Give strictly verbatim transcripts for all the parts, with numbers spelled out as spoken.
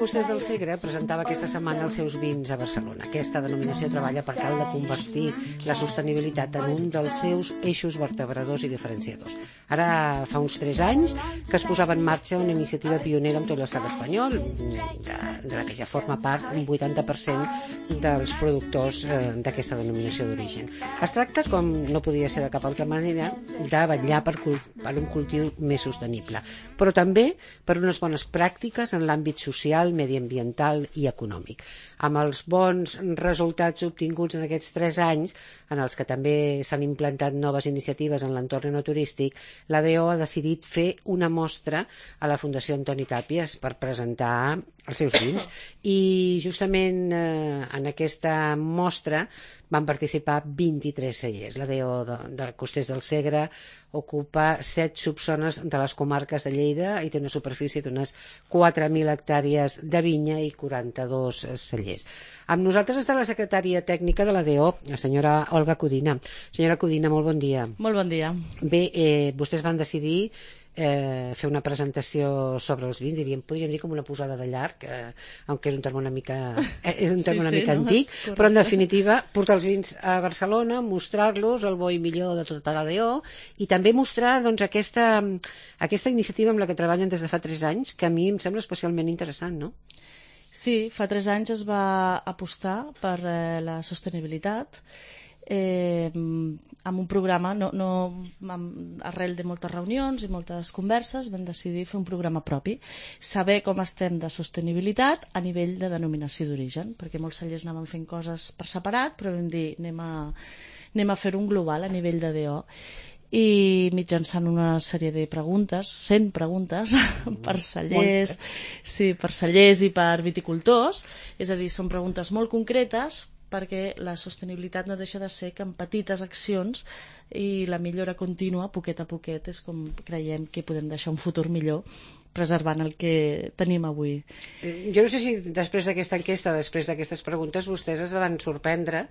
Costers del Segre presentava aquesta setmana els seus vins a Barcelona. Aquesta denominació treballa per tal de convertir la sostenibilitat en un dels seus eixos vertebradors i diferenciadors. Ara fa uns tres anys que es posava en marxa una iniciativa pionera en tot l'estat espanyol, de, de la que ja forma part un vuitanta per cent dels productors eh, d'aquesta denominació d'origen. Es tracta, com no podia ser de cap altra manera, de vetllar per, per un cultiu més sostenible, però també per unes bones pràctiques en l'àmbit social, mediambiental i econòmic. Amb els bons resultats obtinguts en aquests tres anys, en els que també s'han implantat noves iniciatives en l'entorn enoturístic, l'A D O ha decidit fer una mostra a la Fundació Antoni Tàpies per presentar els seus vins. I justament eh, en aquesta mostra van participar vint-i-tres cellers. L'A D O de, de Costers del Segre ocupa set subzones de les comarques de Lleida i té una superfície d'unes quatre mil hectàrees de vinya i quaranta-dos cellers. Amb nosaltres està la secretària tècnica de l'A D O, la senyora Olga Codina. Senyora Codina, molt bon dia. Molt bon dia. Bé, eh, vostès van decidir Eh, fer una presentació sobre els vins, diríem, podríem dir com una posada de llarg, eh, aunque és un terme una mica, eh, és un terme sí, una sí, mica no? antic, però en definitiva portar els vins a Barcelona, mostrar-los, el bo i millor de tota l'A D O, i també mostrar doncs, aquesta, aquesta iniciativa amb la que treballen des de fa tres anys, que a mi em sembla especialment interessant, no? Sí, fa tres anys es va apostar per eh, la sostenibilitat, Eh, amb un programa no, no, amb, arrel de moltes reunions i moltes converses vam decidir fer un programa propi, saber com estem de sostenibilitat a nivell de denominació d'origen, perquè molts cellers anaven fent coses per separat, però vam dir anem a, anem a fer un global a nivell d'A D O, i mitjançant una sèrie de preguntes, cent preguntes per cellers, sí, per cellers i per viticultors, és a dir, són preguntes molt concretes perquè la sostenibilitat no deixa de ser que amb petites accions i la millora contínua, poquet a poquet, és com creiem que podem deixar un futur millor preservant el que tenim avui. Jo no sé si després d'aquesta enquesta, després d'aquestes preguntes, vostès es van sorprendre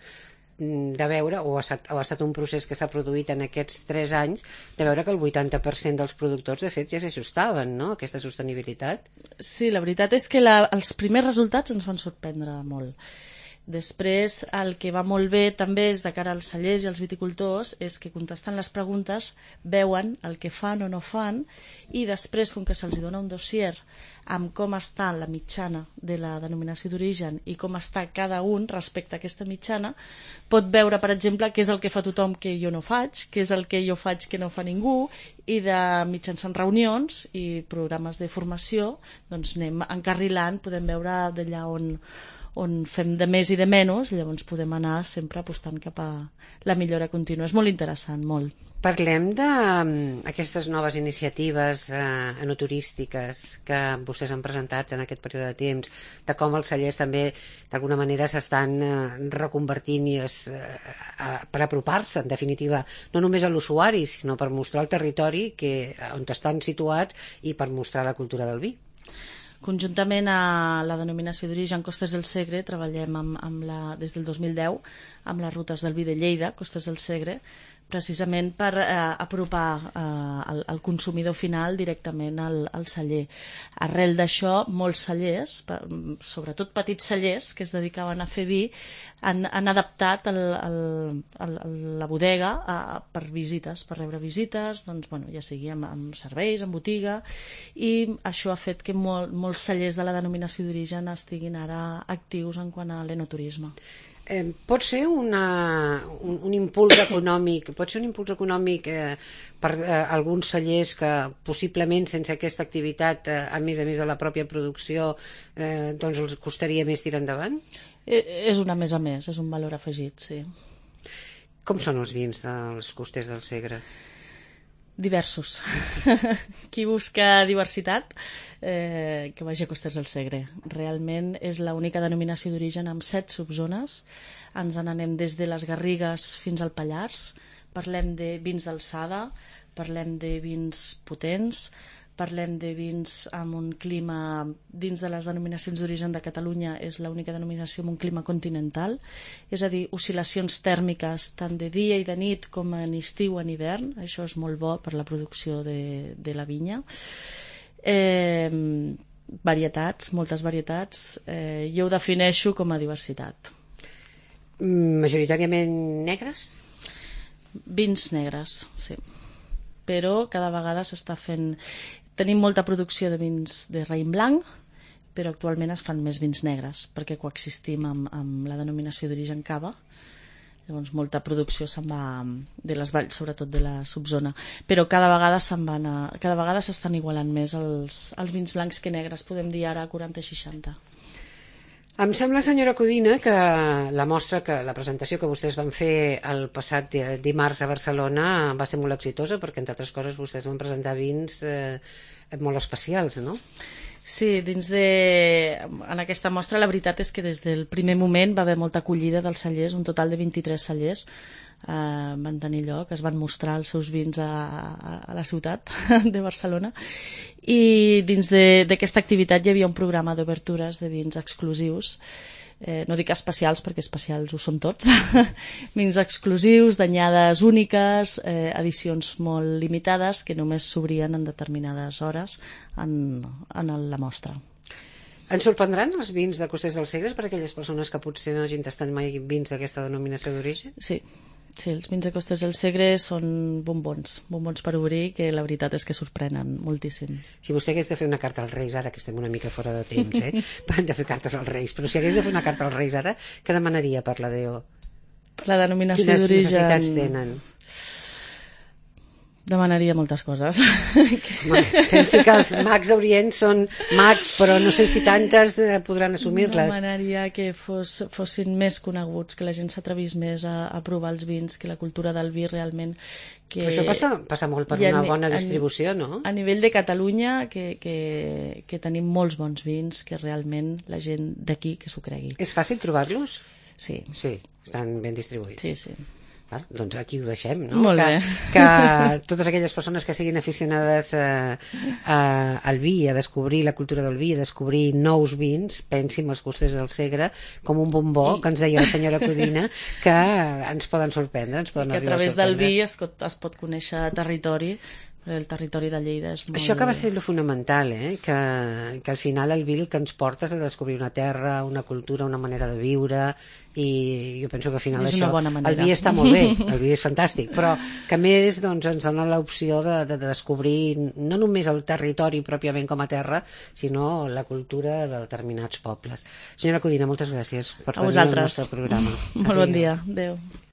de veure, o ha estat, o ha estat un procés que s'ha produït en aquests tres anys, de veure que el vuitanta per cent dels productors, de fet, ja s'ajustaven, no?, a aquesta sostenibilitat. Sí, la veritat és que la, els primers resultats ens van sorprendre molt. Després, el que va molt bé també és de cara als cellers i als viticultors és que contestant les preguntes veuen el que fan o no fan i després, com que se'ls dona un dossier amb com està la mitjana de la denominació d'origen i com està cada un respecte a aquesta mitjana, pot veure, per exemple, què és el que fa tothom que jo no faig, què és el que jo faig que no fa ningú, i de mitjançant reunions i programes de formació doncs anem encarrilant, podem veure d'allà on on fem de més i de menys, llavors podem anar sempre apostant cap a la millora contínua. És molt interessant, molt. Parlem d'aquestes noves iniciatives eh, enoturístiques que vostès han presentat en aquest període de temps, de com els cellers també d'alguna manera s'estan eh, reconvertint i es, eh, per apropar-se, en definitiva, no només a l'usuari, sinó per mostrar el territori que, on estan situats i per mostrar la cultura del vi. Conjuntament a la denominació d'origen Costers del Segre treballem amb, amb la, des del dos mil deu amb les rutes del vi de Lleida, Costers del Segre, precisament per eh, apropar eh, el, el consumidor final directament al, al celler. Arrel d'això, molts cellers, sobretot petits cellers que es dedicaven a fer vi, han, han adaptat el, el, el, la bodega a, per visites, per rebre visites, doncs, bueno, ja sigui amb, amb serveis, amb botiga, i això ha fet que molt, molts cellers de la denominació d'origen estiguin ara actius en quant a l'enoturisme. Eh, pot ser una, un, un impuls econòmic, pot ser un impuls econòmic eh, per eh, alguns cellers que possiblement sense aquesta activitat, eh, a més a més de la pròpia producció, eh, doncs els costaria més tirar endavant? Eh, és una més a més, és un valor afegit, sí. Com són els vins dels Costers del Segre? Diversos. Qui busca diversitat, eh, que vagi a Costers del Segre. Realment és l'única denominació d'origen amb set subzones. Ens n'anem des de les Garrigues fins al Pallars. Parlem de vins d'alçada, parlem de vins potents, parlem de vins amb un clima, dins de les denominacions d'origen de Catalunya, és l'única denominació amb un clima continental, és a dir, oscil·lacions tèrmiques tant de dia i de nit com en estiu o en hivern, això és molt bo per la producció de, de la vinya. Eh, varietats, moltes varietats. Eh, jo ho defineixo com a diversitat. Majoritàriament negres? Vins negres, sí. Però cada vegada s'està fent... Tenim molta producció de vins de raïm blanc, però actualment es fan més vins negres, perquè coexistim amb, amb la denominació d'origen cava. Llavors molta producció se'n va de les valls, sobretot de la subzona, però cada vegada se'n van a, cada vegada s'estan igualant més els, els vins blancs que negres, podem dir ara quaranta seixanta. Em sembla, senyora Codina, que la mostra, que la presentació que vostès van fer el passat dimarts a Barcelona va ser molt exitosa, perquè entre altres coses vostès van presentar vins eh, molt especials, no? Sí, dins de... en aquesta mostra la veritat és que des del primer moment va haver molta acollida dels cellers, un total de vint-i-tres cellers eh, van tenir lloc, es van mostrar els seus vins a, a, a la ciutat de Barcelona, i dins d'aquesta activitat hi havia un programa d'obertures de vins exclusius, eh, no dic especials perquè especials ho són tots, vins exclusius, d'anyades úniques, eh, edicions molt limitades que només s'obrien en determinades hores en, en la mostra. Ens sorprendran els vins de Costers del Segre per a aquelles persones que potser no hagin tastat mai vins d'aquesta denominació d'origen? Sí, sí, els vins de Costers del Segre són bombons, bombons per obrir, que la veritat és que sorprenen moltíssim. Si vostè hagués de fer una carta als Reis ara, que estem una mica fora de temps, eh? Hem de fer cartes als Reis, però si hagués de fer una carta als Reis ara, què demanaria per la D O? Per la denominació d'origen... Quines necessitats tenen? Demanaria moltes coses. Home, pensi que els mags d'Orient són mags, però no sé si tantes eh, podran assumir-les. Demanaria que fos, fossin més coneguts, que la gent s'atrevís més a, a provar els vins, que la cultura del vi realment... Que... Això passa, passa molt per una bona distribució, no? A nivell de Catalunya, que, que, que tenim molts bons vins, que realment la gent d'aquí que s'ho cregui. És fàcil trobar-los? Sí. Sí, estan ben distribuïts. Sí, sí. Ah, doncs aquí ho deixem, no? Molt que, bé. Que totes aquelles persones que siguin aficionades a, a, al vi, a descobrir la cultura del vi, a descobrir nous vins, pensin els Costers del Segre com un bombó, I... que ens deia la senyora Codina, que ens poden sorprendre, ens poden I que a arribar a través sorprendre. del vi es, es pot conèixer territori, el territori de Lleida és molt... Això que va ser lo fonamental, eh? que, que al final el vi el que ens porta és a descobrir una terra, una cultura, una manera de viure, i jo penso que al final és això, el vi està molt bé, el vi és fantàstic, però que a més doncs, ens dona l'opció de, de, de descobrir no només el territori pròpiament com a terra, sinó la cultura de determinats pobles. Senyora Codina, moltes gràcies per venir al nostre programa. Molt bon dia. Adéu.